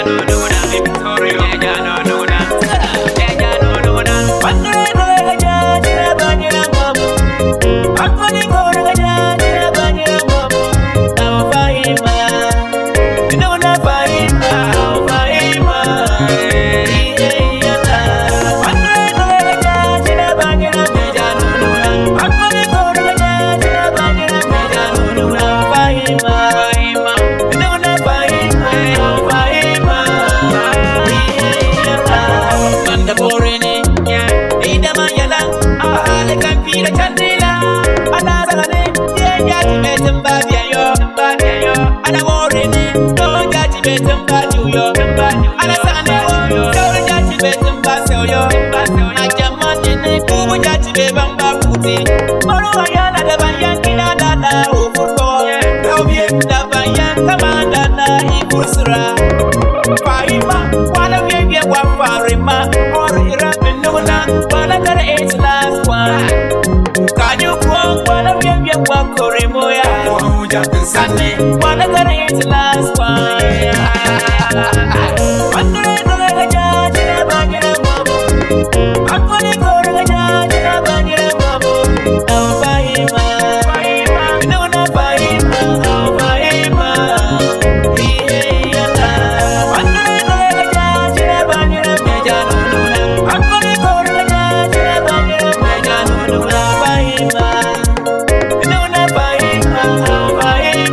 Sunday, wanna go to eat last one. I'm gonna go to the judge in a bag of bubble. I'm gonna go to the judge in a bag of bubble. I'll buy him, no, not buy him, I'll buy him. I'm gonna go to the judge in a bag of bubble. I'm gonna go to the judge in a bag of bubble. I'll buy him, no, not buy him, I'll buy him.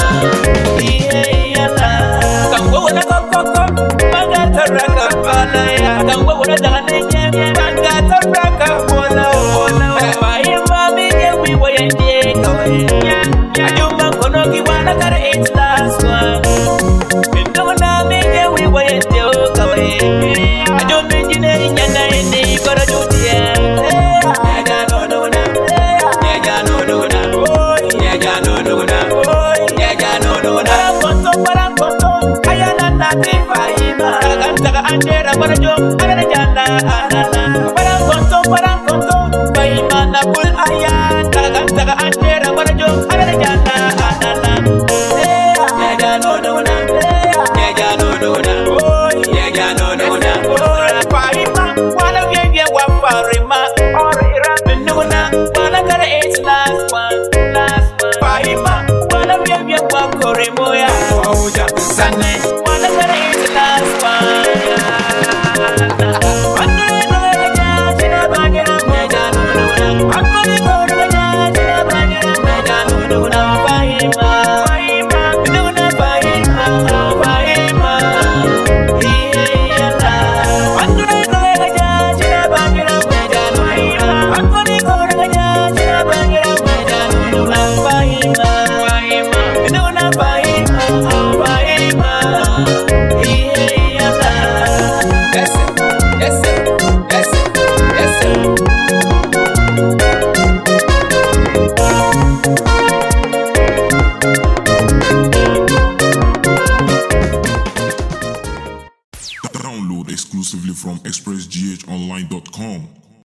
Anjera para yo, ada janda, para konto, bayi mana pul ayat, taga anjera para yo, ada janda, ya no na, ya no na, Faima, wala vye wa Farima, ora no na, wala kara it's last one, Faima, wala vye wa Korimo.